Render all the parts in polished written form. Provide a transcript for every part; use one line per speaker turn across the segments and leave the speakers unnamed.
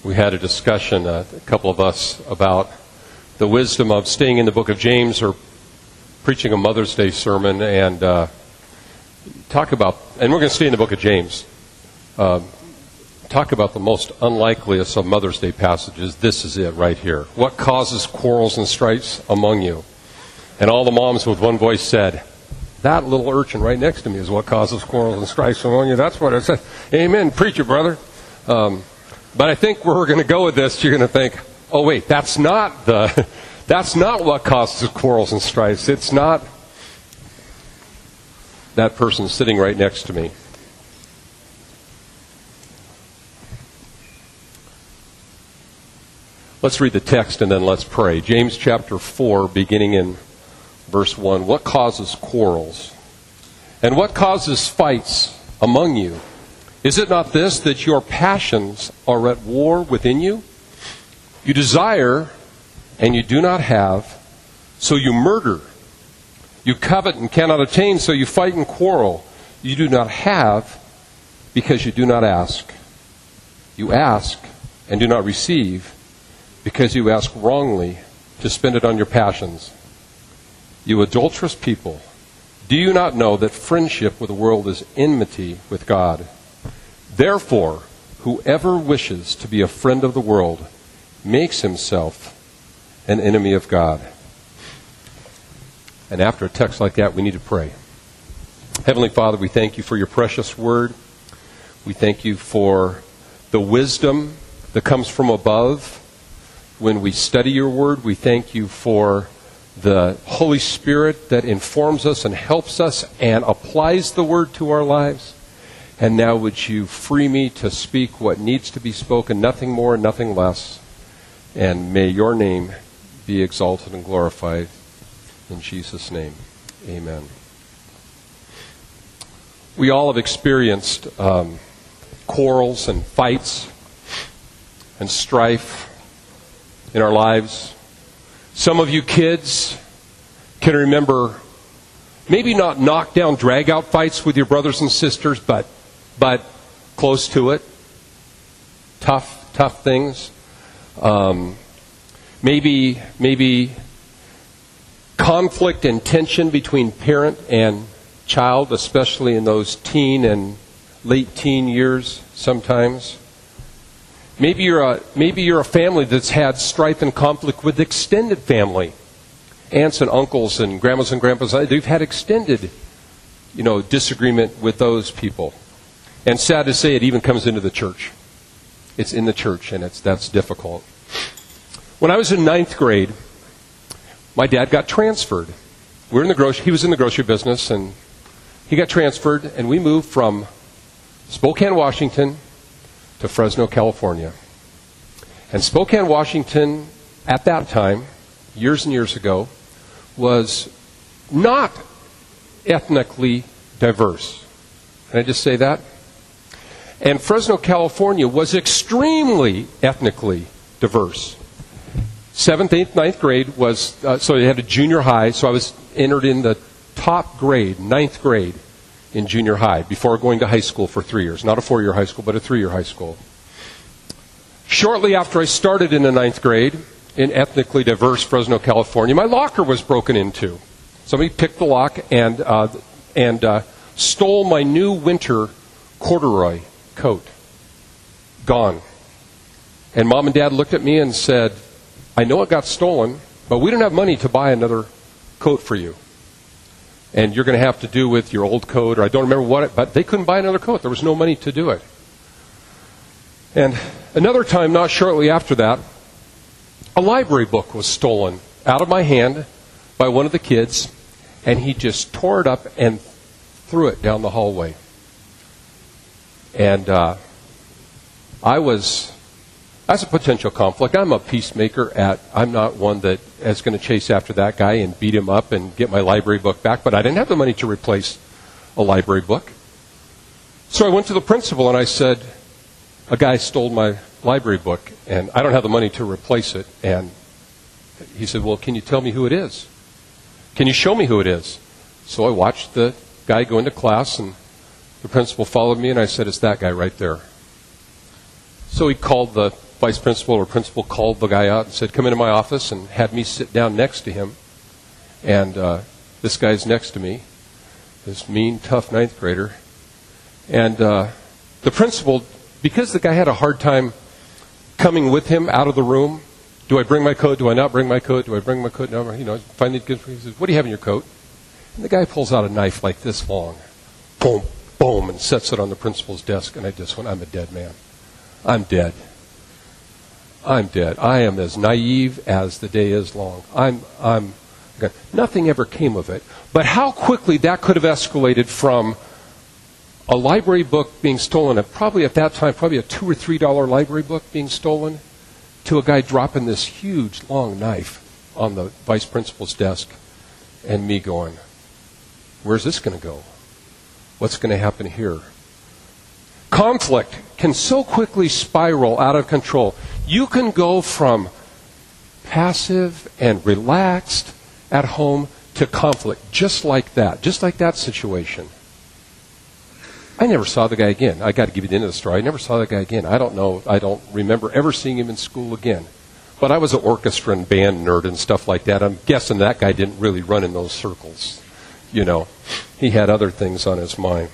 We had a discussion, a couple of us, about the wisdom of staying in the book of James or preaching a Mother's Day sermon, and talk about, and we're going to stay in the book of James, talk about the most unlikeliest of Mother's Day passages. This is it right here. What causes quarrels and strifes among you? And all the moms with one voice said, that little urchin right next to me is what causes quarrels and strifes among you. That's what I said. Amen. Preach it, brother. But I think where we're going to go with this, you're going to think, oh wait, that's not what causes quarrels and strifes. It's not that person sitting right next to me. Let's read the text and then let's pray. James chapter 4, beginning in verse 1. What causes quarrels? And what causes fights among you? Is it not this, that your passions are at war within you? You desire, and you do not have, so you murder. You covet and cannot attain, so you fight and quarrel. You do not have, because you do not ask. You ask, and do not receive, because you ask wrongly to spend it on your passions. You adulterous people, do you not know that friendship with the world is enmity with God? Therefore, whoever wishes to be a friend of the world makes himself an enemy of God. And after a text like that, we need to pray. Heavenly Father, we thank you for your precious word. We thank you for the wisdom that comes from above when we study your word. We thank you for the Holy Spirit that informs us and helps us and applies the word to our lives. And now would you free me to speak what needs to be spoken, nothing more, nothing less. And may your name be exalted and glorified. In Jesus' name, amen. We all have experienced quarrels and fights and strife in our lives. Some of you kids can remember maybe not knockdown, drag-out fights with your brothers and sisters, but close to it. Tough things. Maybe conflict and tension between parent and child, especially in those teen and late teen years sometimes. Maybe you're a family that's had strife and conflict with extended family. Aunts and uncles and grandmas and grandpas, they've had extended, disagreement with those people. And sad to say, it even comes into the church. It's in the church, and that's difficult. When I was in 9th grade, my dad got transferred. He was in the grocery business, and he got transferred, and we moved from Spokane, Washington, to Fresno, California. And Spokane, Washington, at that time, years and years ago, was not ethnically diverse. Can I just say that? And Fresno, California was extremely ethnically diverse. 7th, 8th, 9th grade was, so they had a junior high, so I was entered in the top grade, 9th grade in junior high, before going to high school for 3 years. Not a 4-year high school, but a 3-year high school. Shortly after I started in the 9th grade, in ethnically diverse Fresno, California, my locker was broken into. Somebody picked the lock and stole my new winter corduroy coat. Gone. And Mom and Dad looked at me and said, I know it got stolen, but we don't have money to buy another coat for you. And you're going to have to do with your old coat, or I don't remember but they couldn't buy another coat. There was no money to do it. And another time, not shortly after that, a library book was stolen out of my hand by one of the kids, and he just tore it up and threw it down the hallway. And that's a potential conflict. I'm a peacemaker. I'm not one that is going to chase after that guy and beat him up and get my library book back, but I didn't have the money to replace a library book. So I went to the principal and I said, a guy stole my library book and I don't have the money to replace it. And he said, well, can you tell me who it is? Can you show me who it is? So I watched the guy go into class, and the principal followed me, and I said, it's that guy right there. So he called the vice principal or principal called the guy out and said, come into my office, and had me sit down next to him. And this guy's next to me, this mean, tough ninth grader. And the principal, because the guy had a hard time coming with him out of the room, do I bring my coat? Do I not bring my coat? Do I bring my coat? No, finally he says, what do you have in your coat? And the guy pulls out a knife like this long. Boom, boom, and sets it on the principal's desk. And I just went, I'm a dead man. I'm dead. I'm dead. I am as naive as the day is long. Nothing ever came of it. But how quickly that could have escalated from a library book being stolen, probably at that time, probably a $2 or $3 library book being stolen, to a guy dropping this huge, long knife on the vice principal's desk, and me going, where's this going to go? What's going to happen here? Conflict can so quickly spiral out of control. You can go from passive and relaxed at home to conflict, just like that situation. I never saw the guy again. I got to give you the end of the story. I never saw the guy again. I don't remember ever seeing him in school again. But I was an orchestra and band nerd and stuff like that. I'm guessing that guy didn't really run in those circles. He had other things on his mind.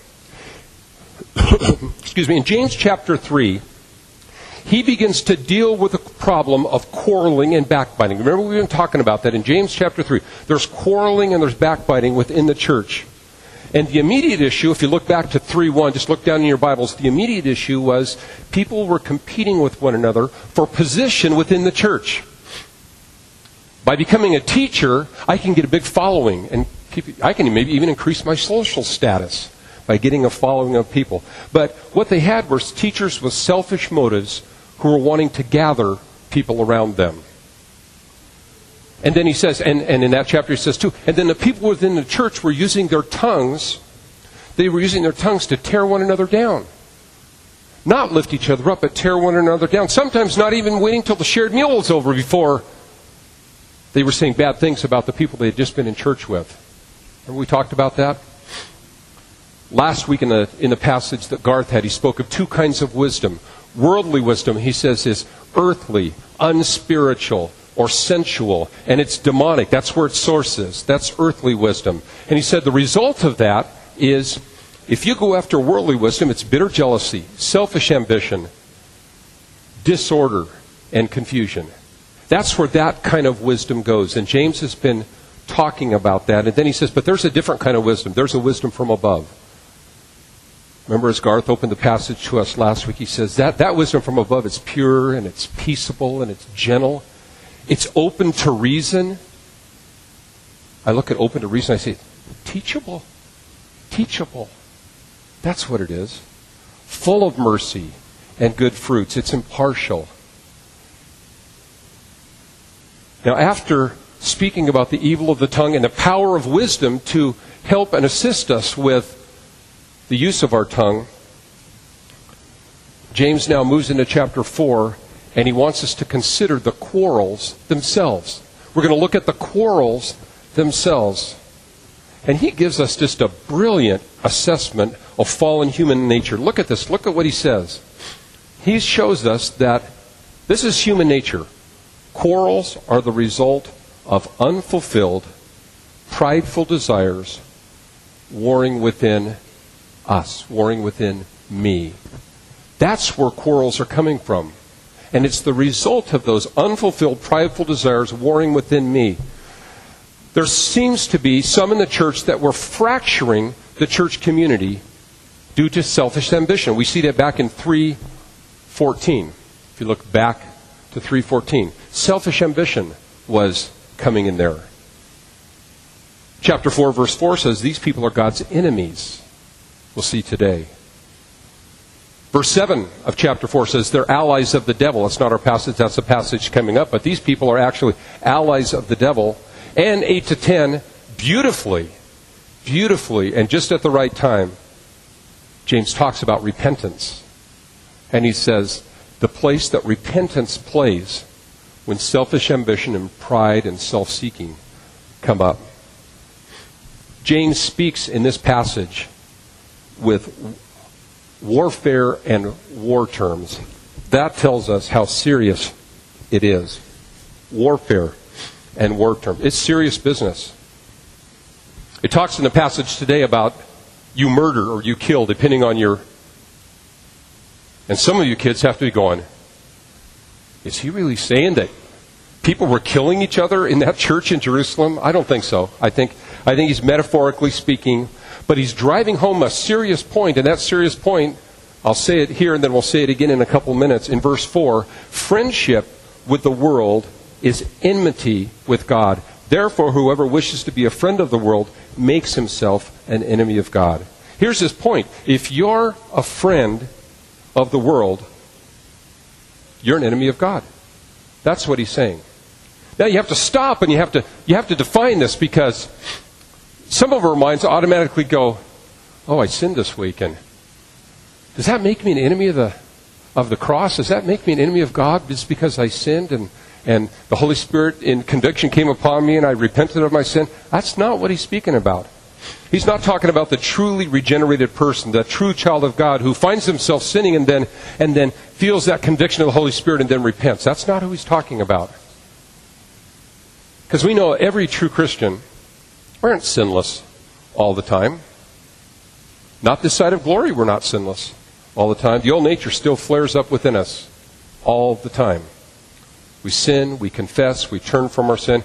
Excuse me. In James chapter 3, he begins to deal with the problem of quarreling and backbiting. Remember, we've been talking about that in James chapter 3. There's quarreling and there's backbiting within the church. And the immediate issue, if you look back to 3:1, just look down in your Bibles, the immediate issue was people were competing with one another for position within the church. By becoming a teacher, I can get a big following, and I can maybe even increase my social status by getting a following of people. But what they had were teachers with selfish motives who were wanting to gather people around them. And then he says, and in that chapter he says too, and then the people within the church were using their tongues, to tear one another down. Not lift each other up, but tear one another down. Sometimes not even waiting till the shared meal was over before they were saying bad things about the people they had just been in church with. Remember we talked about that? Last week in the passage that Garth had, he spoke of two kinds of wisdom. Worldly wisdom, he says, is earthly, unspiritual, or sensual, and it's demonic. That's where its source is. That's earthly wisdom. And he said the result of that is, if you go after worldly wisdom, it's bitter jealousy, selfish ambition, disorder, and confusion. That's where that kind of wisdom goes. And James has been talking about that. And then he says, but there's a different kind of wisdom. There's a wisdom from above. Remember, as Garth opened the passage to us last week, he says that wisdom from above is pure, and it's peaceable, and it's gentle. It's open to reason. I look at open to reason, I say, teachable. Teachable. That's what it is. Full of mercy and good fruits. It's impartial. Now, after speaking about the evil of the tongue and the power of wisdom to help and assist us with the use of our tongue, James now moves into chapter 4, and he wants us to consider the quarrels themselves. We're going to look at the quarrels themselves. And he gives us just a brilliant assessment of fallen human nature. Look at this. Look at what he says. He shows us that this is human nature. Quarrels are the result of unfulfilled, prideful desires warring within us, warring within me. That's where quarrels are coming from. And it's the result of those unfulfilled, prideful desires warring within me. There seems to be some in the church that were fracturing the church community due to selfish ambition. We see that back in 3:14. If you look back to 3:14, selfish ambition was coming in there. Chapter 4, verse 4 says, these people are God's enemies. We'll see today. Verse 7 of chapter 4 says they're allies of the devil. It's not our passage, that's the passage coming up. But these people are actually allies of the devil. And 8 to 10, beautifully, and just at the right time, James talks about repentance. And he says, the place that repentance plays when selfish ambition and pride and self-seeking come up. James speaks in this passage with warfare and war terms. That tells us how serious it is. Warfare and war term. It's serious business. It talks in the passage today about you murder or you kill, depending on your... And some of you kids have to be going, is he really saying that people were killing each other in that church in Jerusalem? I don't think so. I think he's metaphorically speaking, but he's driving home a serious point, and that serious point, I'll say it here and then we'll say it again in a couple minutes. In verse 4, friendship with the world is enmity with God. Therefore, whoever wishes to be a friend of the world makes himself an enemy of God. Here's his point. If you're a friend of the world, you're an enemy of God. That's what he's saying. Now you have to stop and you have to define this, because some of our minds automatically go, oh, I sinned this week, and does that make me an enemy of the cross? Does that make me an enemy of God just because I sinned and the Holy Spirit in conviction came upon me and I repented of my sin? That's not what he's speaking about. He's not talking about the truly regenerated person, the true child of God who finds himself sinning and then feels that conviction of the Holy Spirit and then repents. That's not who he's talking about. Because we know every true Christian aren't sinless all the time. Not this side of glory, we're not sinless all the time. The old nature still flares up within us all the time. We sin, we confess, we turn from our sin.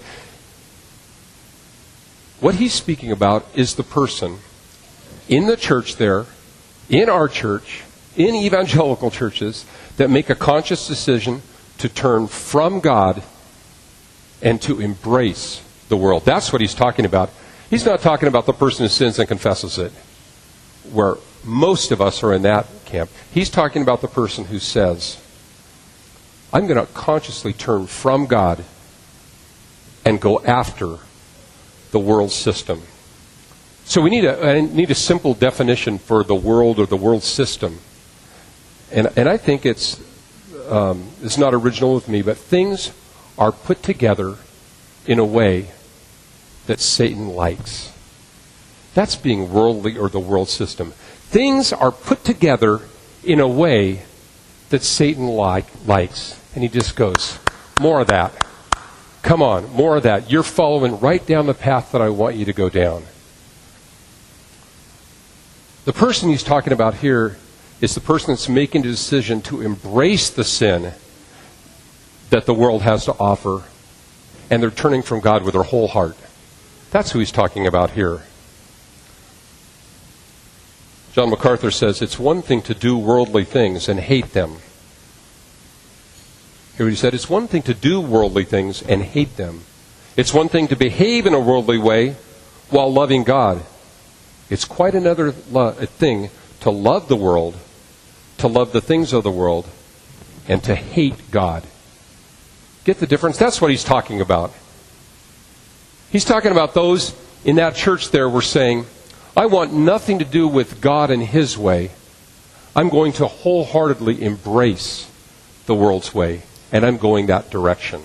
What he's speaking about is the person in the church there, in our church, in evangelical churches, that make a conscious decision to turn from God and to embrace the world. That's what he's talking about. He's not talking about the person who sins and confesses it, where most of us are in that camp. He's talking about the person who says, I'm going to consciously turn from God and go after the world system. So I need a simple definition for the world or the world system. And I think it's not original with me, but things are put together in a way that Satan likes. That's being worldly, or the world system. Things are put together in a way that Satan likes. And he just goes, more of that. Come on, more of that. You're following right down the path that I want you to go down. The person he's talking about here is the person that's making the decision to embrace the sin that the world has to offer, and they're turning from God with their whole heart. That's who he's talking about here. John MacArthur says, it's one thing to do worldly things and hate them. Here he said, it's one thing to do worldly things and hate them. It's one thing to behave in a worldly way while loving God. It's quite another thing to love the world, to love the things of the world, and to hate God. Get the difference? That's what he's talking about. He's talking about those in that church there were saying, I want nothing to do with God and his way. I'm going to wholeheartedly embrace the world's way, and I'm going that direction.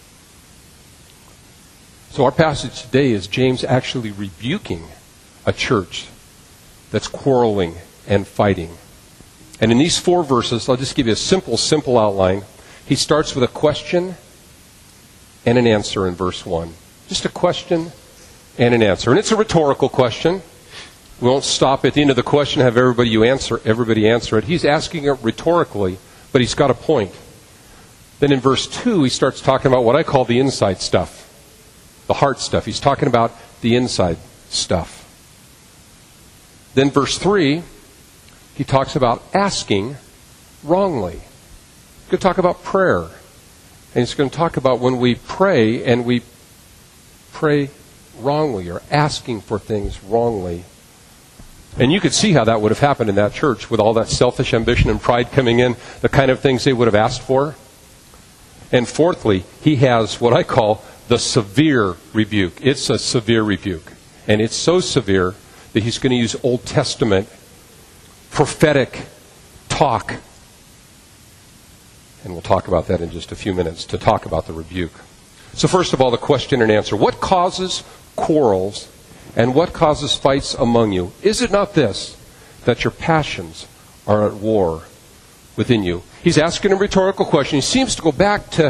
So our passage today is James actually rebuking a church that's quarreling and fighting. And in these 4 verses, I'll just give you a simple outline. He starts with a question and an answer in verse 1. Just a question and an answer. And it's a rhetorical question. We won't stop at the end of the question and have everybody answer it. He's asking it rhetorically, but he's got a point. Then in verse 2, he starts talking about what I call the inside stuff, the heart stuff. He's talking about the inside stuff. Then verse 3, he talks about asking wrongly. He's going to talk about prayer. And he's going to talk about when we pray and we pray wrongly or asking for things wrongly. And you could see how that would have happened in that church with all that selfish ambition and pride coming in, the kind of things they would have asked for. And fourthly, he has what I call the severe rebuke. It's a severe rebuke. And it's so severe that he's going to use Old Testament prophetic talk. And we'll talk about that in just a few minutes to talk about the rebuke. So first of all, the question and answer. What causes quarrels and what causes fights among you? Is it not this, that your passions are at war? within you. He's asking a rhetorical question. He seems to go back to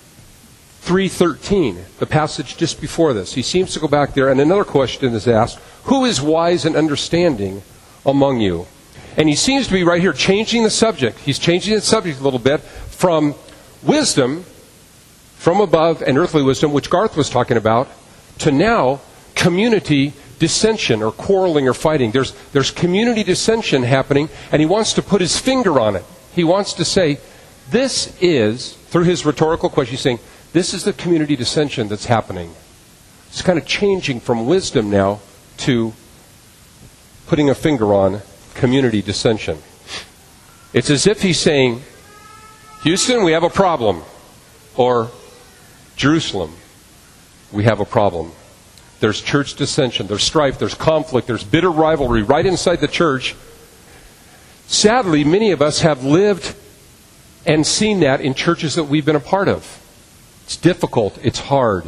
3:13, the passage just before this. He seems to go back there, and another question is asked, who is wise and understanding among you? And he seems to be right here changing the subject. He's changing the subject a little bit from wisdom, from above, and earthly wisdom, which Garth was talking about, to now community dissension or quarreling or fighting. There's community dissension happening, and he wants to put his finger on it. He wants to say, this is, through his rhetorical question, he's saying, this is the community dissension that's happening. It's kind of changing from wisdom now to putting a finger on community dissension. It's as if he's saying, Houston, we have a problem. Or Jerusalem, we have a problem. There's church dissension, there's strife, there's conflict, there's bitter rivalry right inside the church. Sadly, many of us have lived and seen that in churches that we've been a part of. It's difficult. It's hard.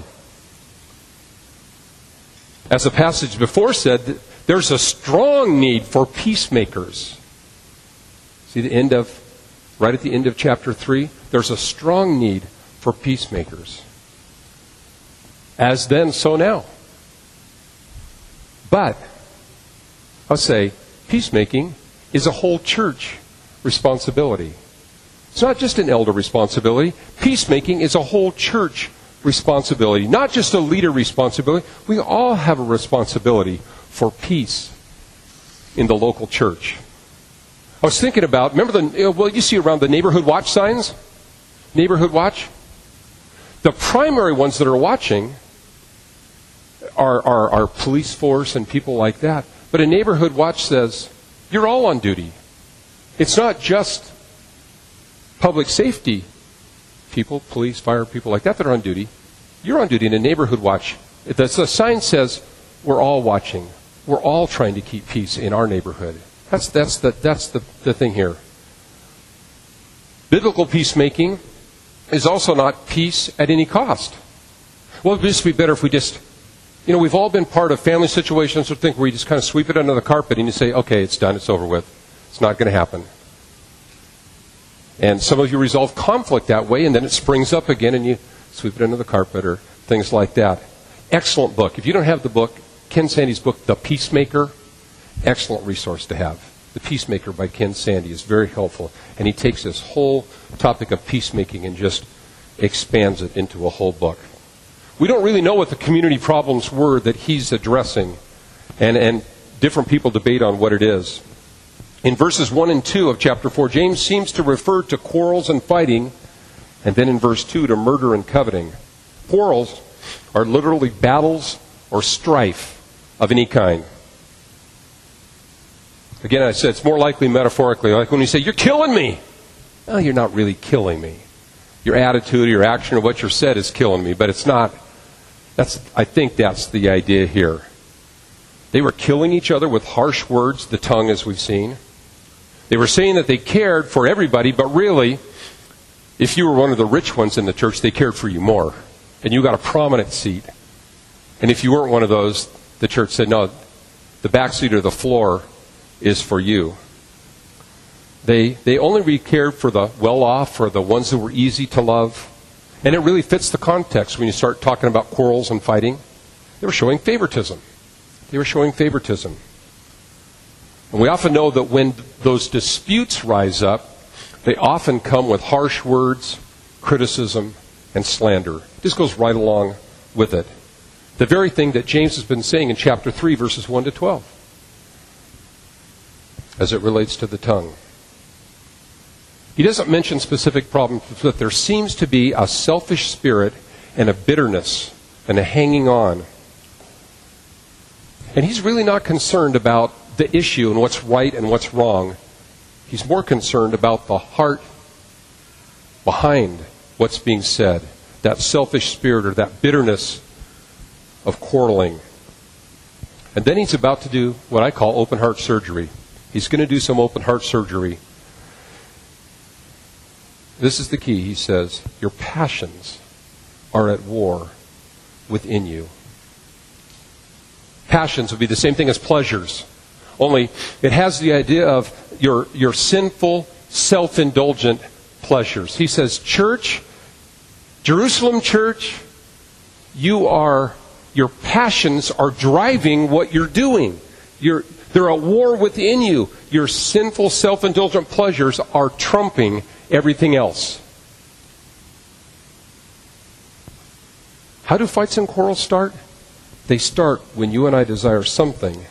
As the passage before said, there's a strong need for peacemakers. See the end of, right at the end of chapter 3? There's a strong need for peacemakers. As then, so now. But, I'll say, peacemaking is a whole church responsibility. It's not just an elder responsibility. Peacemaking is a whole church responsibility, not just a leader responsibility. We all have a responsibility for peace in the local church. I was thinking about, remember you see around the neighborhood watch signs? Neighborhood watch? The primary ones that are watching are police force and people like that. But a neighborhood watch says, you're all on duty. It's not just public safety people, police, fire, people like that are on duty. You're on duty in a neighborhood watch. The sign says, we're all watching. We're all trying to keep peace in our neighborhood. That's the thing here. Biblical peacemaking is also not peace at any cost. Well, it would just be better if we just, we've all been part of family situations or things where you just kind of sweep it under the carpet and you say, okay, it's done, it's over with. It's not going to happen. And some of you resolve conflict that way, and then it springs up again, and you sweep it under the carpet or things like that. Excellent book. If you don't have the book, Ken Sande's book, The Peacemaker, excellent resource to have. The Peacemaker by Ken Sande is very helpful. And he takes this whole topic of peacemaking and just expands it into a whole book. We don't really know what the community problems were that he's addressing, and different people debate on what it is. In verses 1 and 2 of chapter 4, James seems to refer to quarrels and fighting, and then in verse 2 to murder and coveting. Quarrels are literally battles or strife of any kind. Again, I said it's more likely metaphorically, like when you say, you're killing me. No, you're not really killing me. Your attitude, your action, or what you said is killing me, but it's not. I think that's the idea here. They were killing each other with harsh words, the tongue, as we've seen. They were saying that they cared for everybody, but really, if you were one of the rich ones in the church, they cared for you more. And you got a prominent seat. And if you weren't one of those, the church said, no, the back seat or the floor is for you. They only cared for the well-off or the ones who were easy to love. And it really fits the context when you start talking about quarrels and fighting. They were showing favoritism. They were showing favoritism. And we often know that when those disputes rise up, they often come with harsh words, criticism, and slander. This goes right along with it. The very thing that James has been saying in chapter 3, verses 1 to 12, as it relates to the tongue. He doesn't mention specific problems, but there seems to be a selfish spirit and a bitterness and a hanging on. And he's really not concerned about the issue and what's right and what's wrong. He's more concerned about the heart behind what's being said, that selfish spirit or that bitterness of quarreling. And then he's about to do what I call open heart surgery. He's going to do some open heart surgery. This is the key, he says. Your passions are at war within you. Passions would be the same thing as pleasures. Only it has the idea of your sinful self-indulgent pleasures. He says, church, Jerusalem church, your passions are driving what you're doing. They're at war within you. Your sinful, self-indulgent pleasures are trumping everything else. How do fights and quarrels start? They start when you and I desire something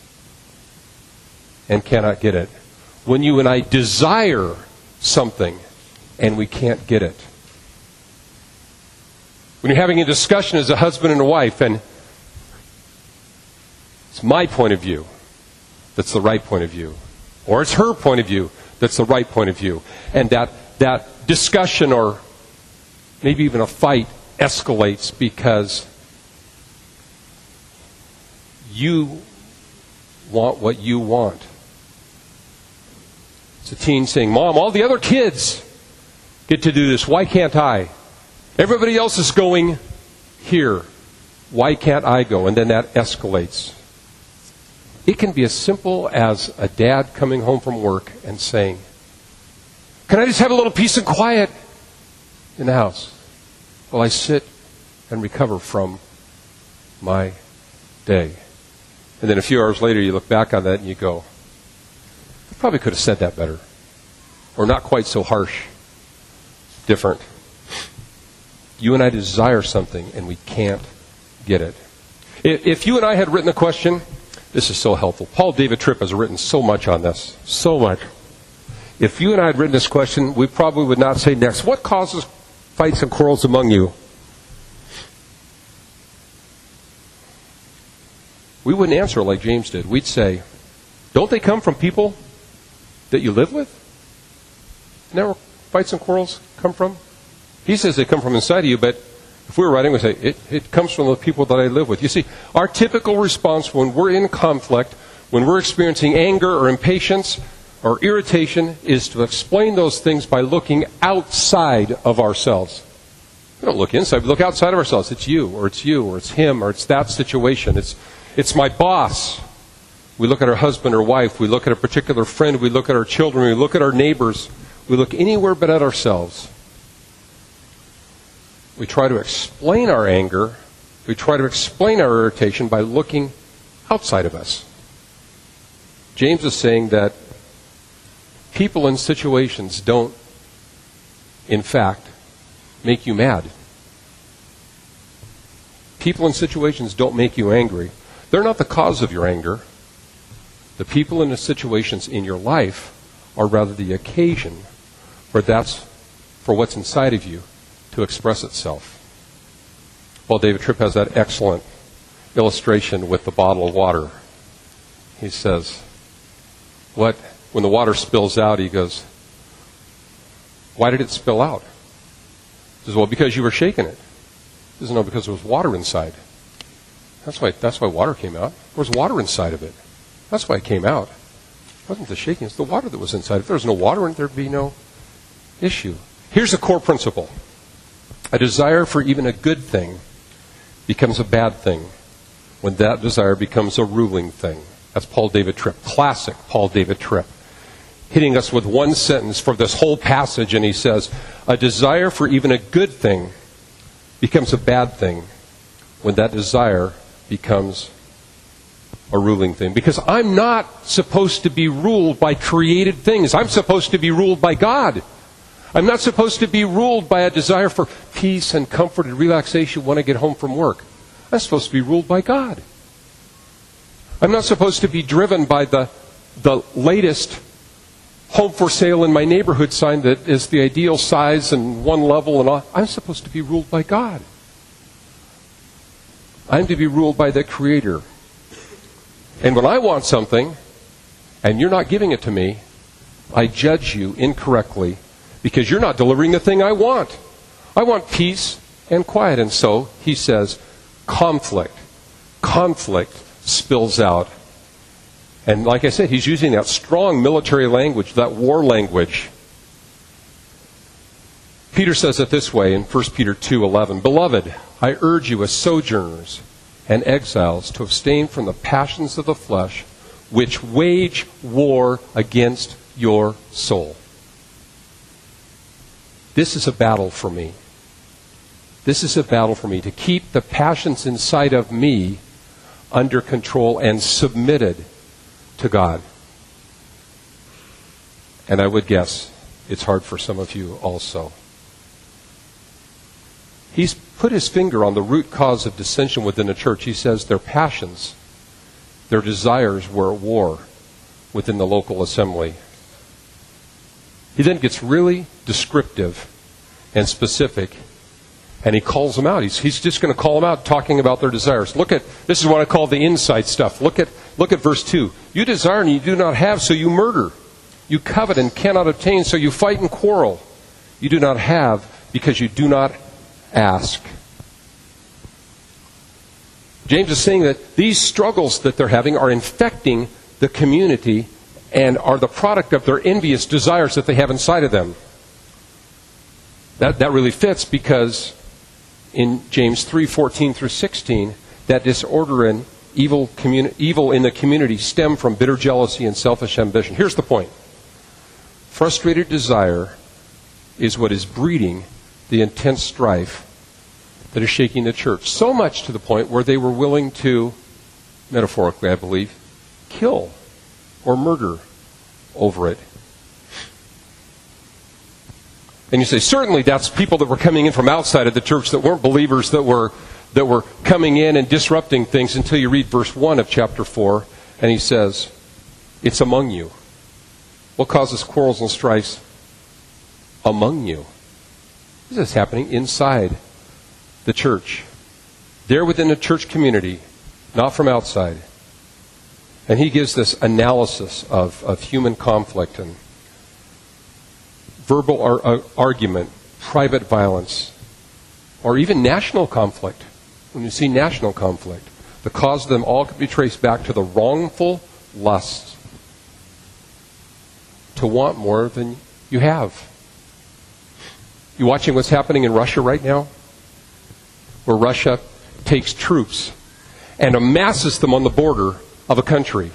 and cannot get it. When you and I desire something and we can't get it. When you're having a discussion as a husband and a wife, and it's my point of view that's the right point of view, or it's her point of view that's the right point of view, and that discussion or maybe even a fight escalates because you want what you want. It's a teen saying, Mom, all the other kids get to do this. Why can't I? Everybody else is going here. Why can't I go? And then that escalates. It can be as simple as a dad coming home from work and saying, can I just have a little peace and quiet in the house while I sit and recover from my day? And then a few hours later you look back on that and you go, I probably could have said that better. Or not quite so harsh. Different. You and I desire something and we can't get it. If you and I had written the question, this is so helpful. Paul David Tripp has written so much on this. So much. If you and I had written this question, we probably would not say next, what causes fights and quarrels among you? We wouldn't answer like James did. We'd say, don't they come from people that you live with? Isn't that where fights and quarrels come from? He says they come from inside of you, but if we were writing, we'd say, it comes from the people that I live with. You see, our typical response when we're in conflict, when we're experiencing anger or impatience or irritation, is to explain those things by looking outside of ourselves. We don't look inside, we look outside of ourselves. It's you, or it's him, or it's that situation. It's my boss. We look at our husband or wife. We look at a particular friend. We look at our children. We look at our neighbors. We look anywhere but at ourselves. We try to explain our anger. We try to explain our irritation by looking outside of us. James is saying that people in situations don't, in fact, make you mad. People in situations don't make you angry. They're not the cause of your anger. The people in the situations in your life are rather the occasion for what's inside of you to express itself. Well, David Tripp has that excellent illustration with the bottle of water. He says, when the water spills out, he goes, why did it spill out? He says, well, because you were shaking it. He says, no, because there was water inside. That's why water came out. There was water inside of it. That's why it came out. It wasn't the shaking, it's the water that was inside. If there was no water in it, there'd be no issue. Here's a core principle. A desire for even a good thing becomes a bad thing when that desire becomes a ruling thing. That's Paul David Tripp. Classic Paul David Tripp. Hitting us with one sentence for this whole passage, and he says, a desire for even a good thing becomes a bad thing when that desire becomes a ruling thing. Because I'm not supposed to be ruled by created things. I'm supposed to be ruled by God. I'm not supposed to be ruled by a desire for peace and comfort and relaxation when I get home from work. I'm supposed to be ruled by God. I'm not supposed to be driven by the latest home for sale in my neighborhood sign that is the ideal size and one level and all. I'm supposed to be ruled by God. I'm to be ruled by the Creator. And when I want something, and you're not giving it to me, I judge you incorrectly because you're not delivering the thing I want. I want peace and quiet. And so, he says, conflict spills out. And like I said, he's using that strong military language, that war language. Peter says it this way in 1 Peter 2:11, Beloved, I urge you as sojourners and exiles to abstain from the passions of the flesh which wage war against your soul. This is a battle for me. This is a battle for me, to keep the passions inside of me under control and submitted to God. And I would guess it's hard for some of you also. He's put his finger on the root cause of dissension within the church. He says their passions, their desires were at war within the local assembly. He then gets really descriptive and specific, and he calls them out. He's just going to call them out, talking about their desires. This is what I call the inside stuff. Look at verse 2. You desire and you do not have, so you murder. You covet and cannot obtain, so you fight and quarrel. You do not have because you do not ask. James is saying that these struggles that they're having are infecting the community and are the product of their envious desires that they have inside of them. That really fits, because in James 3:14 through 16, that disorder and evil in the community stem from bitter jealousy and selfish ambition. Here's the point. Frustrated desire is what is breeding the intense strife that is shaking the church. So much to the point where they were willing to, metaphorically I believe, kill or murder over it. And you say, certainly that's people that were coming in from outside of the church that weren't believers, that were coming in and disrupting things, until you read verse 1 of chapter 4, and he says, it's among you. What causes quarrels and strifes among you? This is happening inside the church. There within the church community, not from outside. And he gives this analysis of human conflict and verbal argument, private violence, or even national conflict. When you see national conflict, the cause of them all can be traced back to the wrongful lusts to want more than you have. You watching what's happening in Russia right now? Where Russia takes troops and amasses them on the border of a country.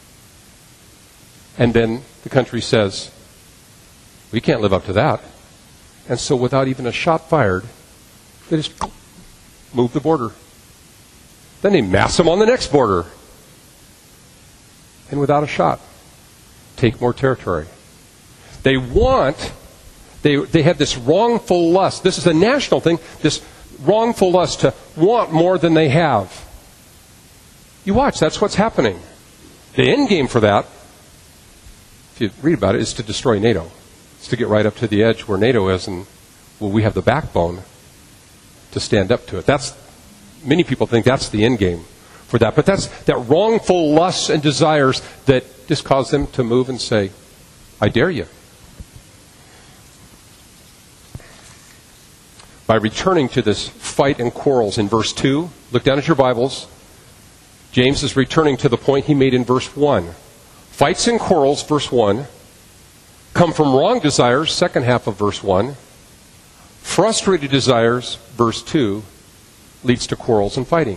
And then the country says, we can't live up to that. And so without even a shot fired, they just move the border. Then they mass them on the next border. And without a shot, take more territory. They have this wrongful lust. This is a national thing, this wrongful lust to want more than they have. You watch, that's what's happening. The end game for that, if you read about it, is to destroy NATO. It's to get right up to the edge where NATO is, and we have the backbone to stand up to it. Many people think that's the end game for that. But that's that wrongful lusts and desires that just cause them to move and say, I dare you. By returning to this fight and quarrels in verse 2, look down at your Bibles. James is returning to the point he made in verse 1. Fights and quarrels, verse 1, come from wrong desires, second half of verse 1. Frustrated desires, verse 2, leads to quarrels and fighting.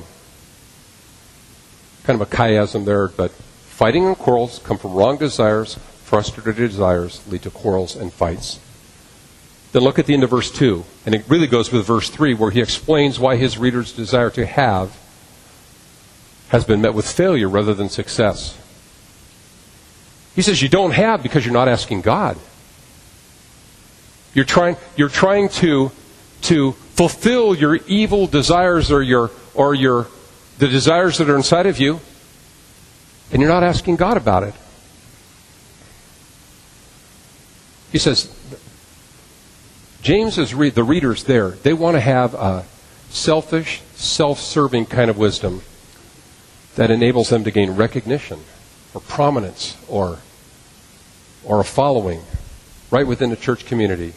Kind of a chiasm there, but fighting and quarrels come from wrong desires. Frustrated desires lead to quarrels and fights. Then look at the end of verse 2, and it really goes with verse 3, where he explains why his readers' desire to have has been met with failure rather than success. He says you don't have because you're not asking God. You're trying to fulfill your evil desires or the desires that are inside of you, and you're not asking God about it. He says, James is the readers there, they want to have a selfish, self-serving kind of wisdom that enables them to gain recognition or prominence or a following right within the church community.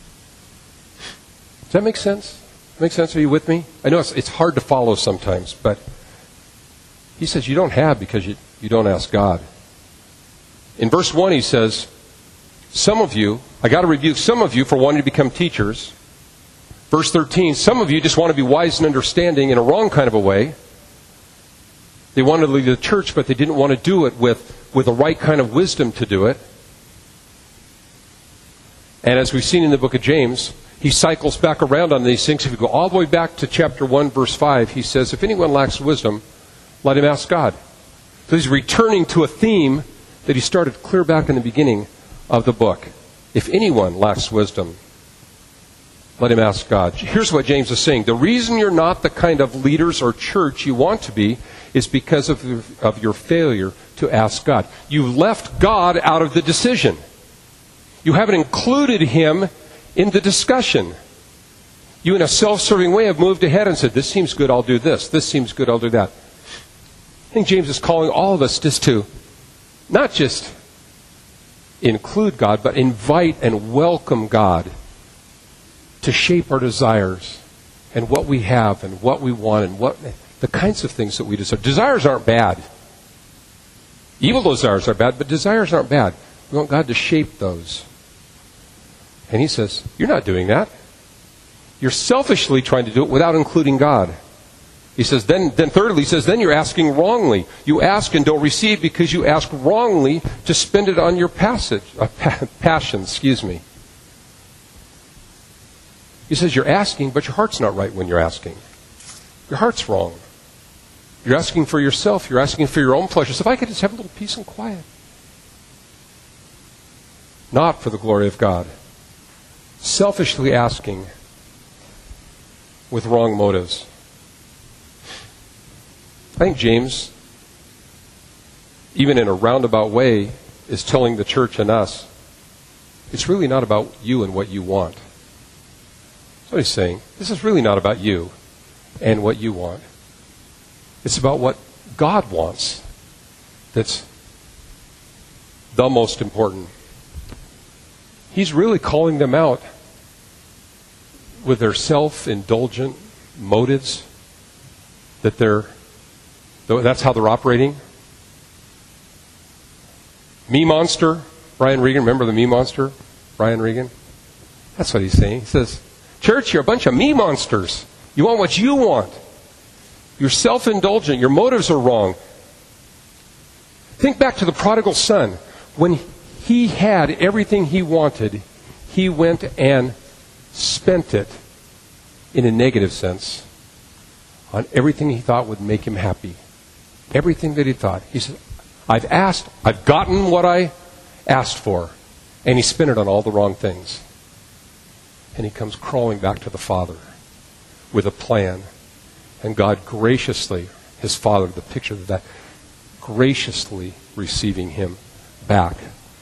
Does that make sense? Make sense? Are you with me? I know it's hard to follow sometimes, but he says you don't have because you don't ask God. In verse 1 he says, I got to rebuke some of you for wanting to become teachers. Verse 13, some of you just want to be wise and understanding in a wrong kind of a way. They wanted to lead the church, but they didn't want to do it with the right kind of wisdom to do it. And as we've seen in the book of James, he cycles back around on these things. If you go all the way back to chapter 1, verse 5, he says, if anyone lacks wisdom, let him ask God. So he's returning to a theme that he started clear back in the beginning of the book. If anyone lacks wisdom, let him ask God. Here's what James is saying. The reason you're not the kind of leaders or church you want to be is because of your failure to ask God. You've left God out of the decision. You haven't included him in the discussion. You, in a self-serving way, have moved ahead and said, this seems good, I'll do this. This seems good, I'll do that. I think James is calling all of us just to not just include God, but invite and welcome God to shape our desires and what we have and what we want and what the kinds of things that we desire. Desires aren't bad. Evil desires are bad, but desires aren't bad. We want God to shape those. And he says, you're not doing that. You're selfishly trying to do it without including God. He says, then thirdly, he says, then you're asking wrongly. You ask and don't receive because you ask wrongly to spend it on your passion. He says, you're asking, but your heart's not right when you're asking. Your heart's wrong. You're asking for yourself. You're asking for your own pleasure. So if I could just have a little peace and quiet. Not for the glory of God. Selfishly asking with wrong motives. I think James, even in a roundabout way, is telling the church and us, it's really not about you and what you want. That's what he's saying. This is really not about you and what you want. It's about what God wants that's the most important. He's really calling them out with their self-indulgent motives that that's how they're operating. Me monster, Brian Regan. Remember the me monster, Brian Regan? That's what he's saying. He says, church, you're a bunch of me monsters. You want what you want. You're self-indulgent. Your motives are wrong. Think back to the prodigal son. When he had everything he wanted, he went and spent it in a negative sense on everything he thought would make him happy. Everything that he thought. He said, I've gotten what I asked for. And he spent it on all the wrong things. And he comes crawling back to the Father with a plan. And God graciously, his Father, the picture of that, graciously receiving him back.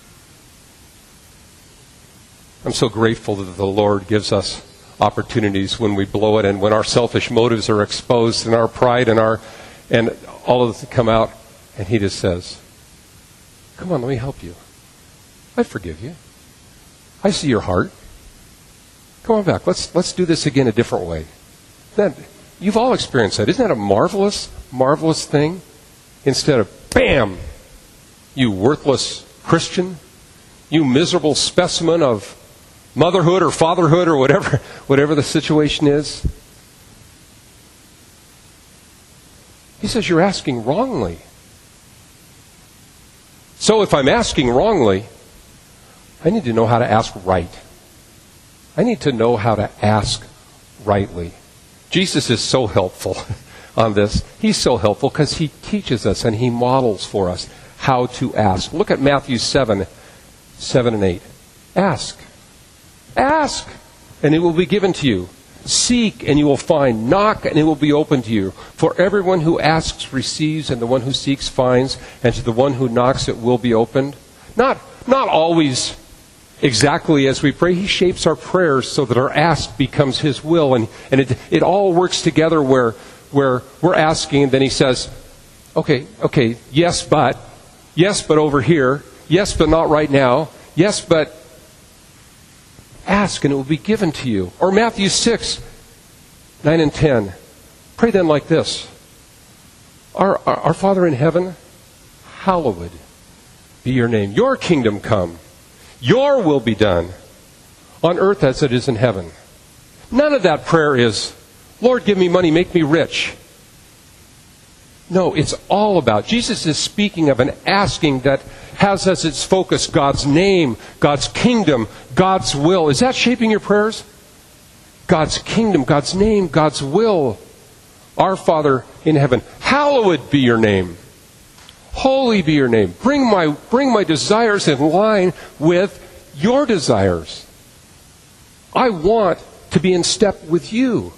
I'm so grateful that the Lord gives us opportunities when we blow it and when our selfish motives are exposed and our pride and all of this come out, and he just says, come on, let me help you. I forgive you. I see your heart. Come on back. Let's do this again a different way. You've all experienced that. Isn't that a marvelous, marvelous thing? Instead of, bam, you worthless Christian, you miserable specimen of motherhood or fatherhood or whatever the situation is. He says you're asking wrongly. So if I'm asking wrongly, I need to know how to ask right. I need to know how to ask rightly. Jesus is so helpful on this. He's so helpful because he teaches us and he models for us how to ask. Look at Matthew 7 and 8. Ask. Ask, and it will be given to you. Seek, and you will find. Knock, and it will be opened to you. For everyone who asks receives, and the one who seeks finds, and to the one who knocks it will be opened. Not always exactly as we pray. He shapes our prayers so that our ask becomes his will, and it all works together where we're asking, and then he says, okay, yes, but over here. Yes, but not right now. Yes, but ask and it will be given to you. Or Matthew 6, 9 and 10. Pray then like this. Our Father in heaven, hallowed be your name. Your kingdom come. Your will be done on earth as it is in heaven. None of that prayer is, Lord, give me money, make me rich. No, it's all about, Jesus is speaking of an asking that has as its focus God's name, God's kingdom, God's will. Is that shaping your prayers? God's kingdom, God's name, God's will. Our Father in heaven, hallowed be your name. Holy be your name. Bring my desires in line with your desires. I want to be in step with you.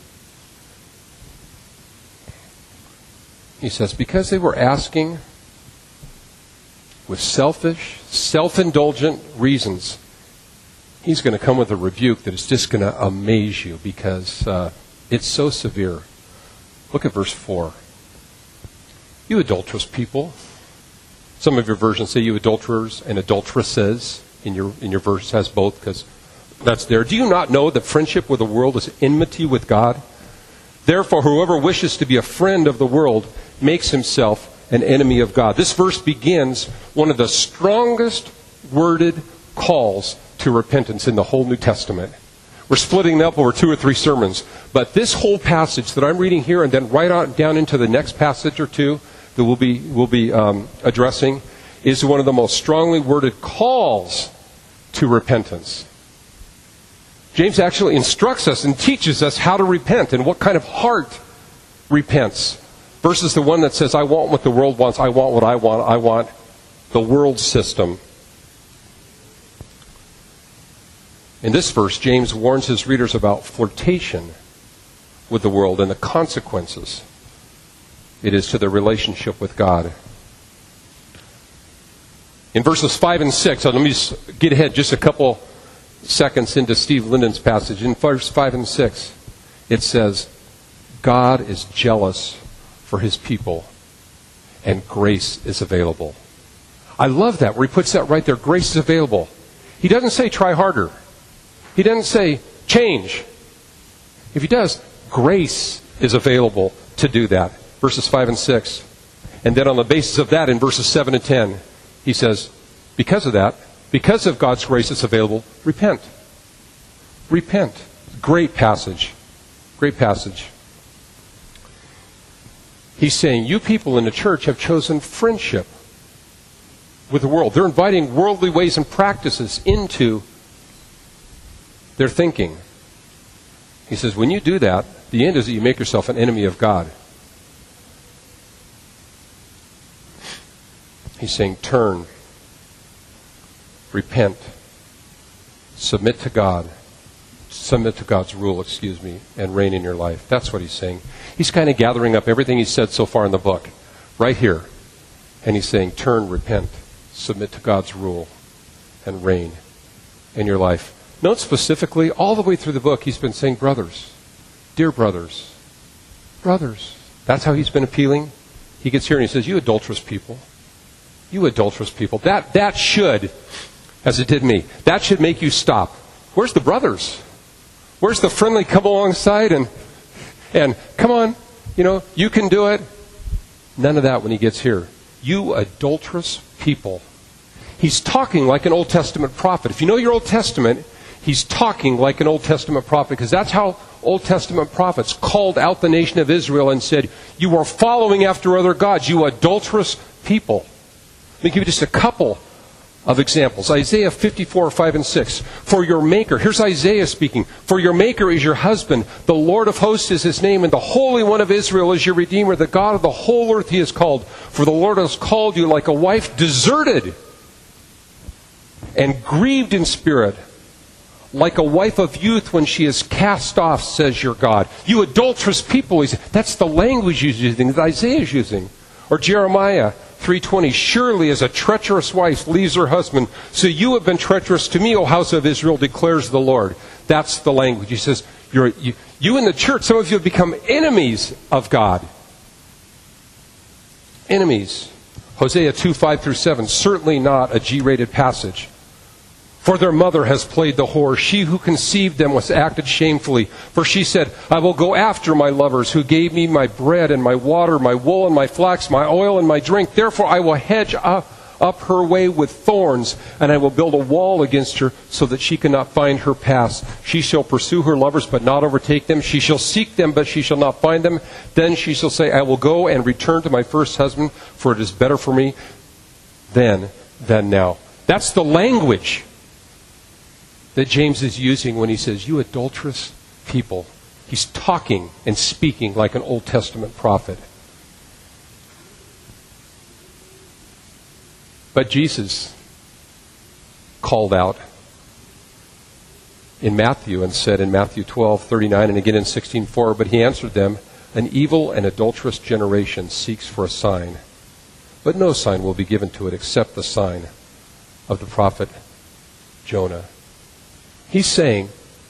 He says, because they were asking with selfish, self-indulgent reasons, he's going to come with a rebuke that is just going to amaze you because it's so severe. Look at verse 4. You adulterous people. Some of your versions say you adulterers and adulteresses. In your verse has both because that's there. Do you not know that friendship with the world is enmity with God? Therefore, whoever wishes to be a friend of the world makes himself an enemy of God. This verse begins one of the strongest worded calls to repentance in the whole New Testament. We're splitting it up over 2 or 3 sermons. But this whole passage that I'm reading here and then right on down into the next passage or two that we'll be addressing is one of the most strongly worded calls to repentance. James actually instructs us and teaches us how to repent and what kind of heart repents versus the one that says, I want what the world wants, I want what I want the world system. In this verse, James warns his readers about flirtation with the world and the consequences it is to their relationship with God. In verses 5 and 6, let me just get ahead just a couple seconds into Steve Linden's passage. In verse 5 and 6, it says, God is jealous for his people, and grace is available. I love that, where he puts that right there. Grace is available. He doesn't say try harder. He doesn't say change. If he does, grace is available to do that. Verses 5 and 6. And then on the basis of that, in verses 7 and 10, he says, because of that, because of God's grace that's available, repent. Repent. Great passage. Great passage. He's saying, you people in the church have chosen friendship with the world. They're inviting worldly ways and practices into their thinking. He says, when you do that, the end is that you make yourself an enemy of God. He's saying, turn, repent, submit to God, submit to God's rule, and reign in your life. That's what he's saying. He's kind of gathering up everything he's said so far in the book, right here. And he's saying, turn, repent, submit to God's rule, and reign in your life. Note specifically, all the way through the book, he's been saying, brothers, dear brothers, brothers. That's how he's been appealing. He gets here and he says, you adulterous people. You adulterous people. That should, as it did me, that should make you stop. Where's the brothers? Where's the friendly come alongside and come on, you can do it. None of that when he gets here. You adulterous people. He's talking like an Old Testament prophet. If you know your Old Testament, he's talking like an Old Testament prophet because that's how Old Testament prophets called out the nation of Israel and said, you are following after other gods, you adulterous people. Let me give you just a couple of examples. Isaiah 54, 5 and 6. For your Maker, here's Isaiah speaking. For your Maker is your husband. The Lord of hosts is his name. And the Holy One of Israel is your Redeemer. The God of the whole earth he is called. For the Lord has called you like a wife deserted and grieved in spirit. Like a wife of youth when she is cast off, says your God. You adulterous people. That's the language he's using, that Isaiah is using. Or Jeremiah 3:20, surely as a treacherous wife leaves her husband, so you have been treacherous to me, O house of Israel, declares the Lord. That's the language. He says, you in the church, some of you have become enemies of God. Enemies. Hosea 2, 5 through 7, certainly not a G-rated passage. For their mother has played the whore. She who conceived them was acted shamefully. For she said, I will go after my lovers who gave me my bread and my water, my wool and my flax, my oil and my drink. Therefore I will hedge up her way with thorns, and I will build a wall against her so that she cannot find her paths. She shall pursue her lovers but not overtake them. She shall seek them but she shall not find them. Then she shall say, I will go and return to my first husband, for it is better for me then than now. That's the language that James is using when he says, you adulterous people. He's talking and speaking like an Old Testament prophet. But Jesus called out in Matthew and said in Matthew 12:39 and again in 16:4, but he answered them, an evil and adulterous generation seeks for a sign, but no sign will be given to it except the sign of the prophet Jonah. He's saying,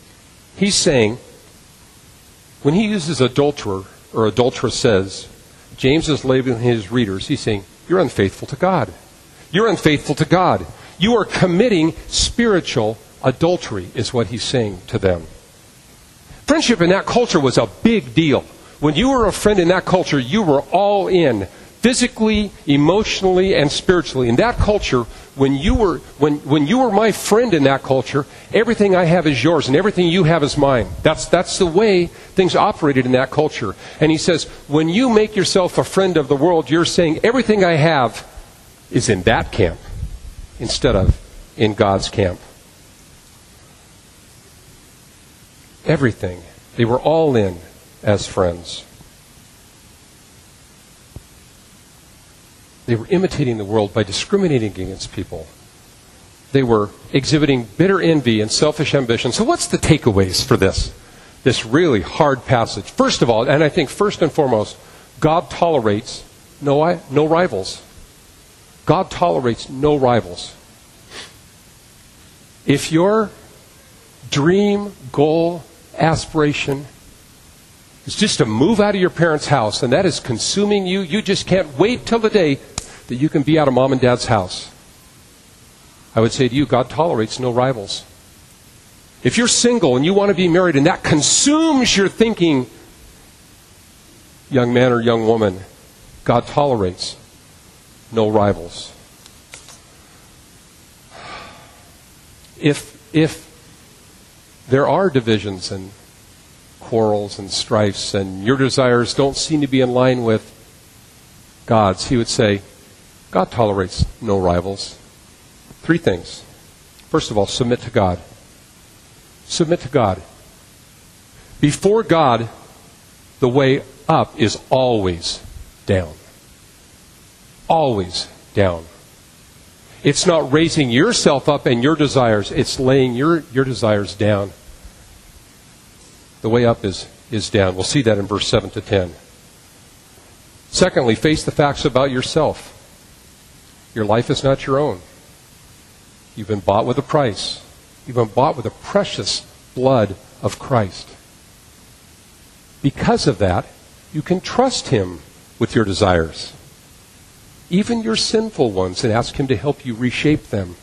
when he uses adulterer or adulteress says, James is labeling his readers, he's saying, you're unfaithful to God. You're unfaithful to God. You are committing spiritual adultery, is what he's saying to them. Friendship in that culture was a big deal. When you were a friend in that culture, you were all in, physically, emotionally, and spiritually. In that culture, when you were my friend in that culture, everything I have is yours and everything you have is mine. That's the way things operated in that culture. And he says, when you make yourself a friend of the world, you're saying everything I have is in that camp instead of in God's camp. Everything. They were all in as friends. They were imitating the world by discriminating against people. They were exhibiting bitter envy and selfish ambition. So what's the takeaways for this really hard passage? First of all, and I think first and foremost, God tolerates no rivals. God tolerates no rivals. If your dream, goal, aspiration is just to move out of your parents' house and that is consuming you, you just can't wait till the day that you can be out of mom and dad's house, I would say to you, God tolerates no rivals. If you're single and you want to be married and that consumes your thinking, young man or young woman, God tolerates no rivals. If there are divisions and quarrels and strifes and your desires don't seem to be in line with God's, he would say, God tolerates no rivals. 3 things. First of all, submit to God. Submit to God. Before God, the way up is always down. Always down. It's not raising yourself up and your desires. It's laying your desires down. The way up is down. We'll see that in verse 7 to 10. Secondly, face the facts about yourself. Your life is not your own. You've been bought with a price. You've been bought with the precious blood of Christ. Because of that, you can trust Him with your desires, even your sinful ones, and ask Him to help you reshape them.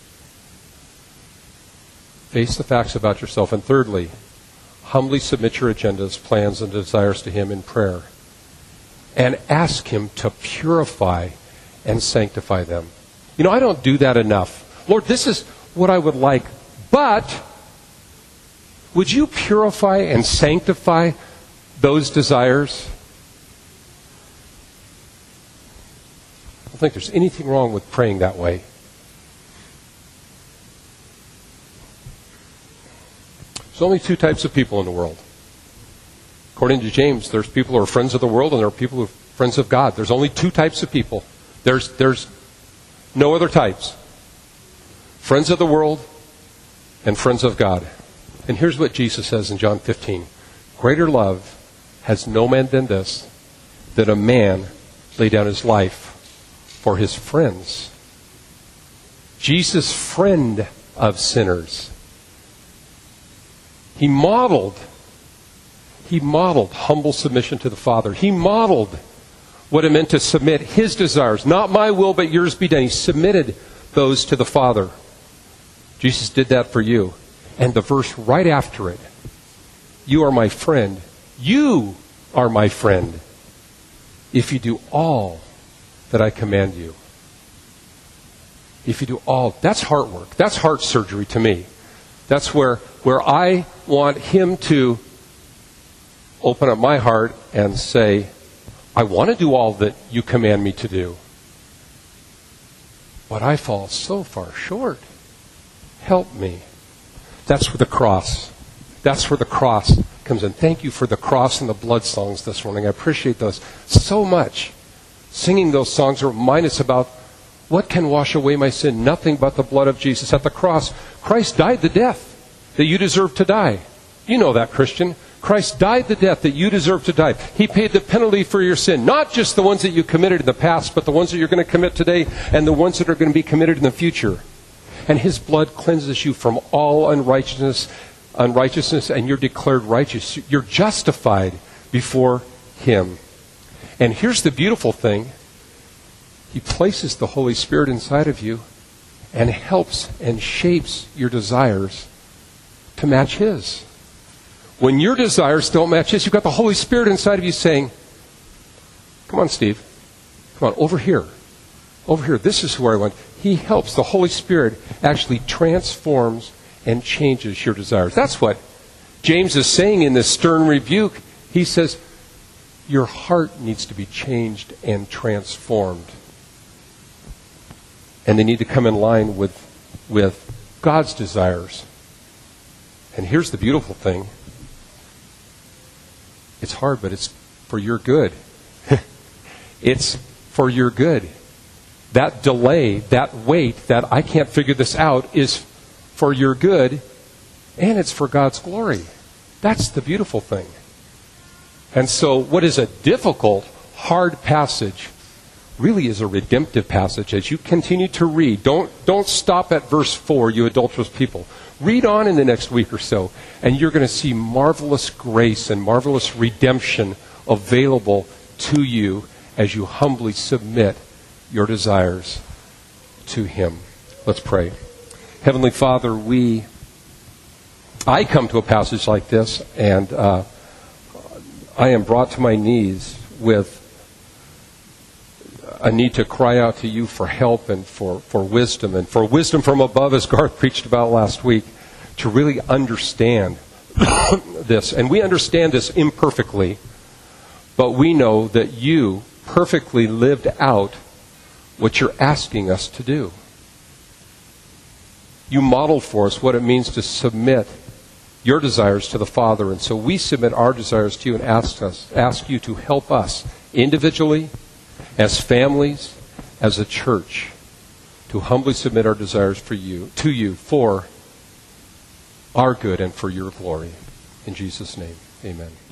Face the facts about yourself. And thirdly, humbly submit your agendas, plans, and desires to Him in prayer. And ask Him to purify and sanctify them. You know, I don't do that enough. Lord, this is what I would like, but would you purify and sanctify those desires? I don't think there's anything wrong with praying that way. There's only 2 types of people in the world. According to James, there's people who are friends of the world and there are people who are friends of God. There's only 2 types of people. There's no other types. Friends of the world and friends of God. And here's what Jesus says in John 15. Greater love has no man than this, that a man lay down his life for his friends. Jesus, friend of sinners. He modeled humble submission to the Father. He modeled what it meant to submit His desires. Not my will, but yours be done. He submitted those to the Father. Jesus did that for you. And the verse right after it, you are my friend. You are my friend if you do all that I command you. If you do all, that's heart work. That's heart surgery to me. That's where I want Him to open up my heart and say, I want to do all that you command me to do. but I fall so far short. Help me. That's where the cross comes in. Thank you for the cross and the blood songs this morning. I appreciate those so much. Singing those songs remind us about what can wash away my sin? Nothing but the blood of Jesus. At the cross, Christ died the death that you deserve to die. You know that, Christian. Christ died the death that you deserve to die. He paid the penalty for your sin. Not just the ones that you committed in the past, but the ones that you're going to commit today and the ones that are going to be committed in the future. And His blood cleanses you from all unrighteousness, and you're declared righteous. You're justified before Him. And here's the beautiful thing. He places the Holy Spirit inside of you and helps and shapes your desires to match His. When your desires don't match His, you've got the Holy Spirit inside of you saying, come on, Steve. Come on, over here. Over here. This is who I want. He helps. The Holy Spirit actually transforms and changes your desires. That's what James is saying in this stern rebuke. He says, your heart needs to be changed and transformed. And they need to come in line with God's desires. And here's the beautiful thing. It's hard, but it's for your good. It's for your good. That delay, that wait, that I can't figure this out is for your good, and it's for God's glory. That's the beautiful thing. And so what is a difficult, hard passage really is a redemptive passage. As you continue to read, don't stop at verse 4, you adulterous people. Read on in the next week or so, and you're going to see marvelous grace and marvelous redemption available to you as you humbly submit your desires to Him. Let's pray. Heavenly Father, I come to a passage like this, and I am brought to my knees with a need to cry out to you for help and for wisdom, and for wisdom from above, as Garth preached about last week, to really understand this. And we understand this imperfectly, but we know that you perfectly lived out what you're asking us to do. You modeled for us what it means to submit your desires to the Father, and so we submit our desires to you and ask you to help us individually, as families, as a church, to humbly submit our desires to you for our good and for your glory. In Jesus' name, amen.